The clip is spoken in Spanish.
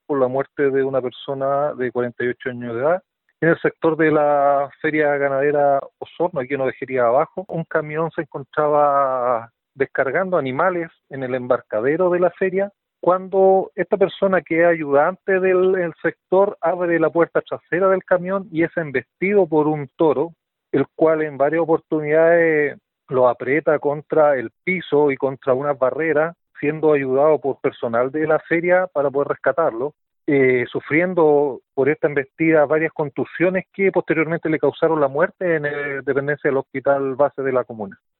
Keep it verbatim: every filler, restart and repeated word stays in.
por la muerte de una persona de cuarenta y ocho años de edad. En el sector de la feria ganadera Osorno, aquí en Ovejería Abajo, un camión se encontraba descargando animales en el embarcadero de la feria, cuando esta persona que es ayudante del el sector abre la puerta trasera del camión y es embestido por un toro, el cual en varias oportunidades lo aprieta contra el piso y contra unas barreras, siendo ayudado por personal de la feria para poder rescatarlo, eh, sufriendo por esta embestida varias contusiones que posteriormente le causaron la muerte en eh, dependencia del hospital base de la comuna.